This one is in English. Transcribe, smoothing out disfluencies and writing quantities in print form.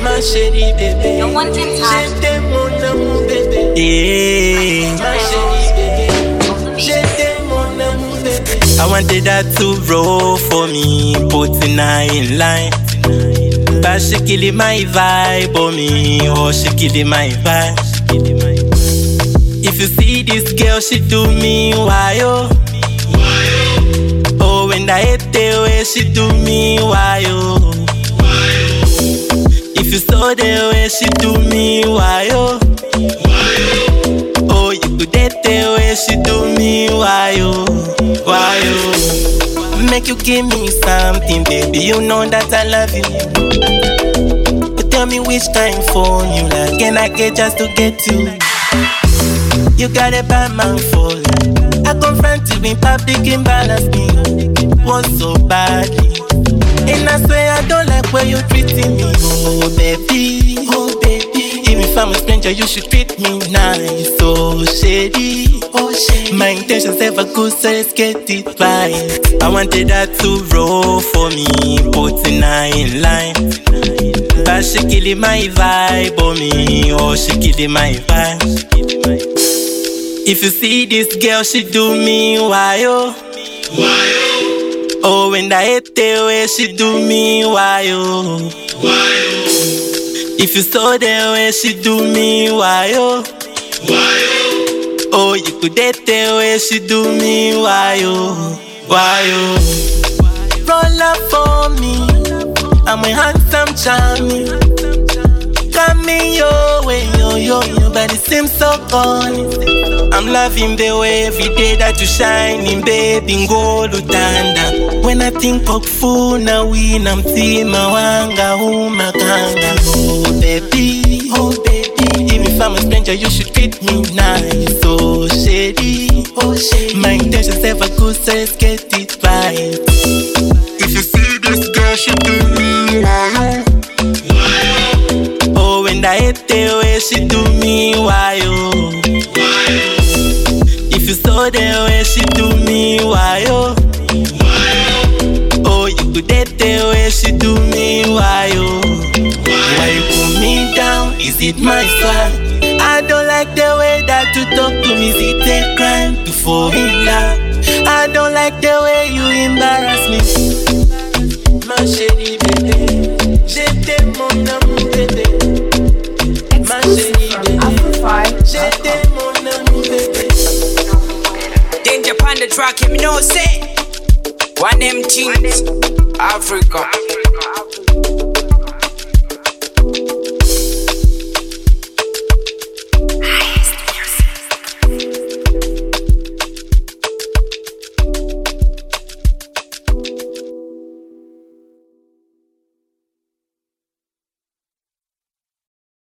ma chérie bébé. No one can touch. J'étais mon amour bébé. Yeah, ma chérie bébé. J'étais mon amour bébé. I wanted her to roll for me, putting her in line. But she killing my vibe on me, oh she killing my vibe. If you see this girl, she do me why oh. Oh, when I hate the way she do me why oh. If you saw the way she do me why oh. Oh, you could hate the way she do me why oh. Why oh. Make you give me something, baby, you know that I love you. You tell me which kind phone you like, and I get just to get you. You got a bad man for you. I confront you in public, embarrass me. Want so badly, and I swear I don't like where you're treating me. Oh baby, oh baby. Even if I'm a stranger, you should treat me nice. Oh shady, oh shady. My intentions ever good, so let's get it right. I wanted her to roll for me, putting her in line. But she killing my vibe on me, oh she killing my vibe. If you see this girl, she do me why oh. Oh, when I hate the way she do me why oh. If you saw the way she do me why oh. Oh, you could hate the way she do me why oh. Why oh. Roll up for me, I'm a handsome charming. Coming your way, yo, but it seems so funny. I'm loving the way every day that you shining, baby, gold utanda. When I think of food, now we namtima wanga umakanga. Oh baby, oh baby. Even if I'm a stranger, you should treat me nice. Oh shady, oh shady. My intentions ever good, so let's get it right. If you see this girl, she do me why oh. And I hate the way she do me why oh. If you saw the way she do me why oh. Oh, you could hate the way she do me why oh. Why you put me down? Is it my fault? I don't like the way that you talk to me. Is it a crime to fall in love? I don't like the way you embarrass me. Ma chérie bébé, j'étais mon amour bébé. J'étais mon amour bébé. Danger on the track, him know say one them things Africa.